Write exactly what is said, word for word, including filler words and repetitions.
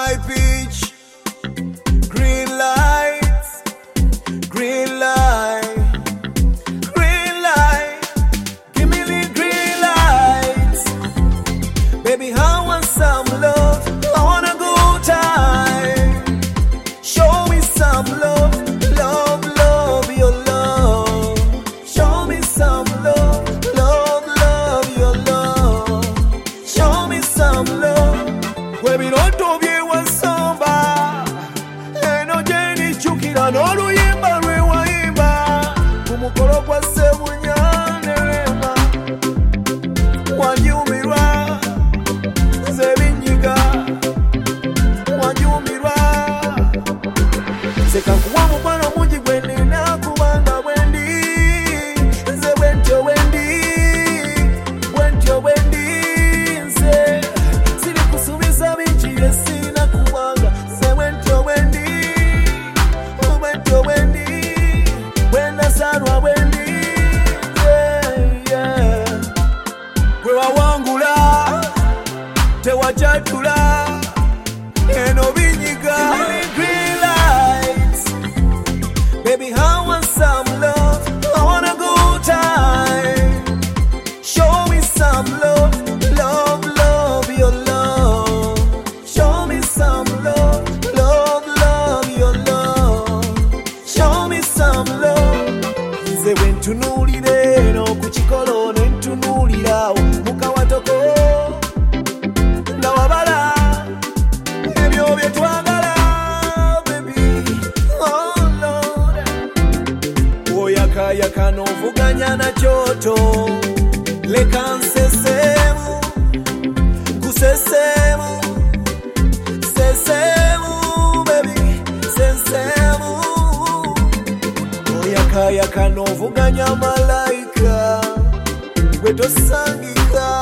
high pitch. Green lights, green light, green light. Give me the green lights. Baby, I want some love. I want a good time. Show me some love, love, love, your love. Show me some love, love, love, your love. Show me some love. Where we don't do you want samba. Eno jeni chukira no luyimba lwe wayimba. Kumukolo kwa sebunyane rema. Wanyumirwa zebinyiga. Wanyumirwa. Seka kuwa mupano mungi gwe nina kubanga bwendi. Nze bwentyo bwendi. Bwentyo bwendi nze. Siri kusubiza bingi bye sina kubanga. Nze bwentyo bwendi. Bwentyo bwendi. Bwennasanwa bwendi. Yeah, yeah. Gwe wawangula tewajatula. Eno binyiga. Green lights. Baby, I want some love. I want a good time. Show me some love. Love, love, your love. Show me some love. Love, love, your love. Show me some love. Nze bwentunulire no kuchikolo nentunulirawo mukawatoko nga wabala ebyo bye twagala baby. Oh Lord, oyakayaka n'ovuganya na kyoto leka nsesemu kusesemu sesemu baby sesemu. Oyakayaka n'ovuganya malayika gwe tosangika